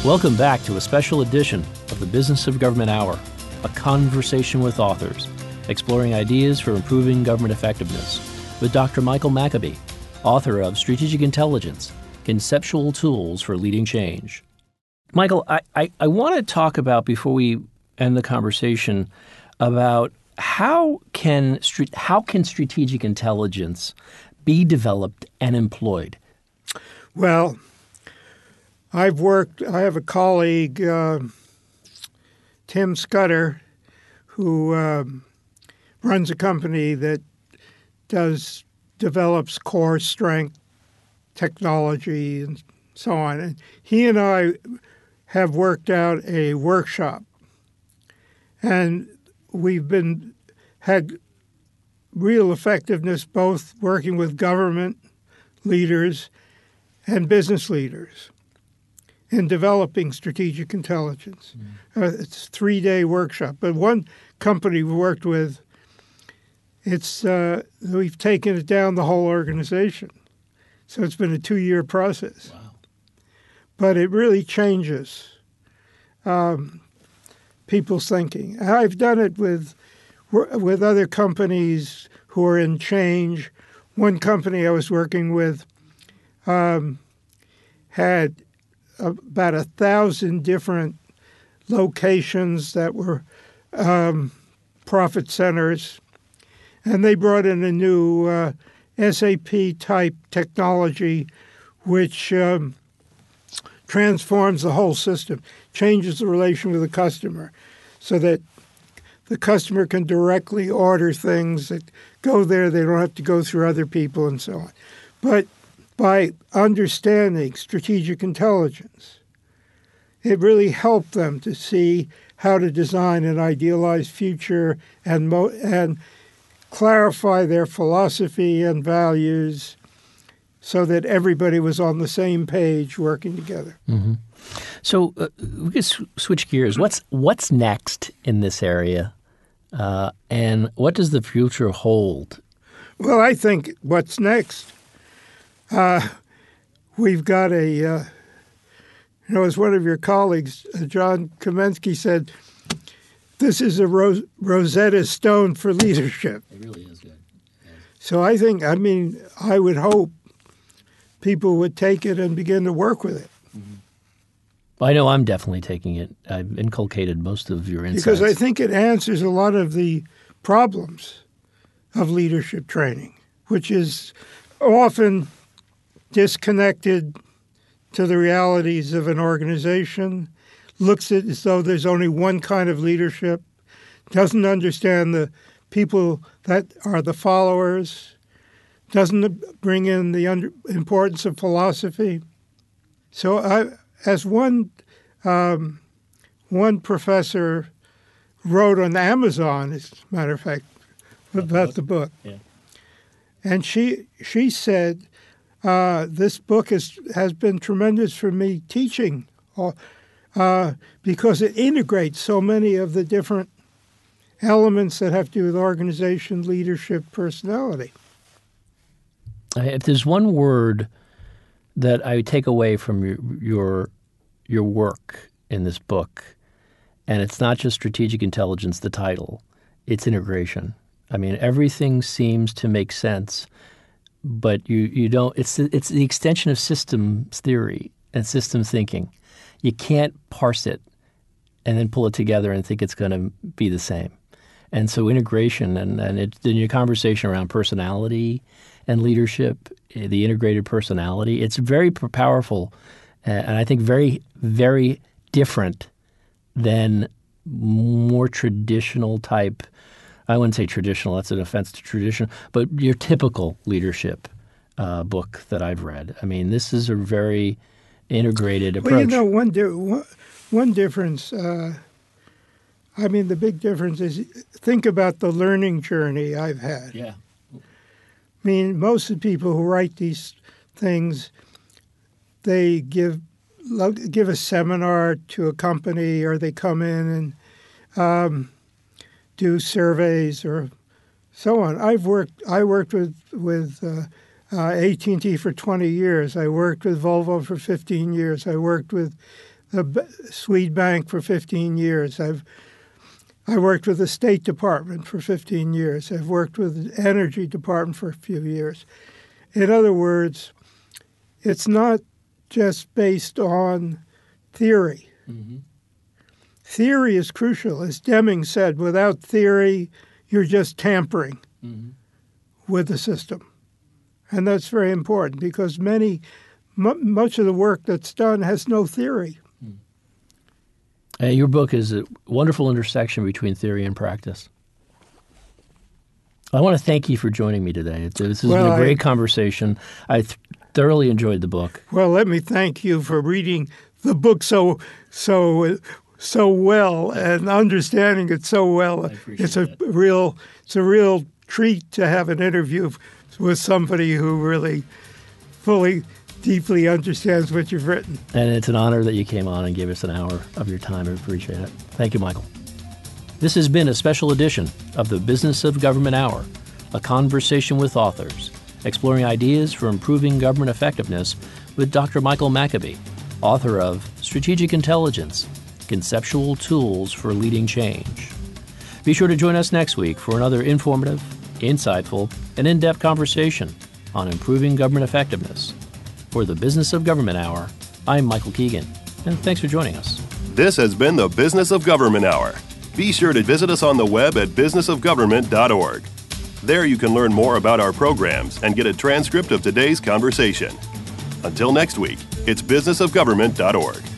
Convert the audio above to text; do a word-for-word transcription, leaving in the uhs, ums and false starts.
Welcome back to a special edition of the Business of Government Hour, a conversation with authors, exploring ideas for improving government effectiveness, with Doctor Michael Maccabee, author of Strategic Intelligence, Conceptual Tools for Leading Change. Michael, I, I, I want to talk about, before we end the conversation, about how can how can strategic intelligence be developed and employed? Well, I've worked, I have a colleague, uh, Tim Scudder, who uh, runs a company that does, develops core strength technology and so on. And he and I have worked out a workshop. And we've been, had real effectiveness both working with government leaders and business leaders in developing strategic intelligence. Mm. Uh, it's a three-day workshop. But one company we worked with, it's uh, we've taken it down the whole organization. So it's been a two-year process. Wow. But it really changes um, people's thinking. I've done it with with other companies who are in change. One company I was working with um, had about a thousand different locations that were um, profit centers, and they brought in a new uh, S A P-type technology which um, transforms the whole system, changes the relation with the customer so that the customer can directly order things that go there. They don't have to go through other people and so on. But by understanding strategic intelligence, it really helped them to see how to design an idealized future and mo- and clarify their philosophy and values so that everybody was on the same page working together. Mm-hmm. So uh, we could sw- switch gears. What's what's next in this area, uh, and what does the future hold? Well, I think what's next, uh, we've got a, uh, you know, as one of your colleagues, uh, John Kamensky, said, this is a Ros- Rosetta Stone for leadership. It really is good. Yeah. So I think, I mean, I would hope people would take it and begin to work with it. Mm-hmm. Well, I know I'm definitely taking it. I've inculcated most of your insights. Because I think it answers a lot of the problems of leadership training, which is often disconnected to the realities of an organization, looks at it as though there's only one kind of leadership, doesn't understand the people that are the followers, doesn't bring in the under, importance of philosophy. So I, as one um, one professor wrote on Amazon, as a matter of fact, about the book, yeah. and she she said, uh, this book is, has been tremendous for me teaching uh, because it integrates so many of the different elements that have to do with organization, leadership, personality. If there's one word that I take away from your your, your work in this book, and it's not just strategic intelligence, the title, it's integration. I mean, everything seems to make sense, but you, you don't. It's it's the extension of systems theory and systems thinking. You can't parse it and then pull it together and think it's going to be the same. And so integration and and it, in your conversation around personality and leadership, the integrated personality, it's very powerful, uh, and I think very very different than more traditional type. I wouldn't say traditional, that's an offense to tradition, but your typical leadership uh, book that I've read. I mean, this is a very integrated approach. Well, you know, one, di- one, one difference, uh, I mean, the big difference is think about the learning journey I've had. Yeah. I mean, most of the people who write these things, they give give a seminar to a company or they come in and um, do surveys or so on. I've worked. I worked with with uh, uh, A T and T for twenty years. I worked with Volvo for fifteen years. I worked with the Swede Bank for fifteen years. I've I worked with the State Department for fifteen years. I've worked with the Energy Department for a few years. In other words, it's not just based on theory. Mm-hmm. Theory is crucial. As Deming said, without theory, you're just tampering mm-hmm. with the system. And that's very important because many, m- much of the work that's done has no theory. Uh, your book is a wonderful intersection between theory and practice. I want to thank you for joining me today. It's, this has well, been a great I, conversation. I th- thoroughly enjoyed the book. Well, let me thank you for reading the book so so so well and understanding it so well. It's a that. real it's a real treat to have an interview with somebody who really fully, deeply understands what you've written. And it's an honor that you came on and gave us an hour of your time. I appreciate it. Thank you, Michael. This has been a special edition of the Business of Government Hour, a conversation with authors, exploring ideas for improving government effectiveness with Doctor Michael Maccabee, author of Strategic Intelligence, Conceptual Tools for Leading Change. Be sure to join us next week for another informative, insightful, and in-depth conversation on improving government effectiveness. For the Business of Government Hour, I'm Michael Keegan, and thanks for joining us. This has been the Business of Government Hour. Be sure to visit us on the web at business of government dot org. There you can learn more about our programs and get a transcript of today's conversation. Until next week, it's business of government dot org.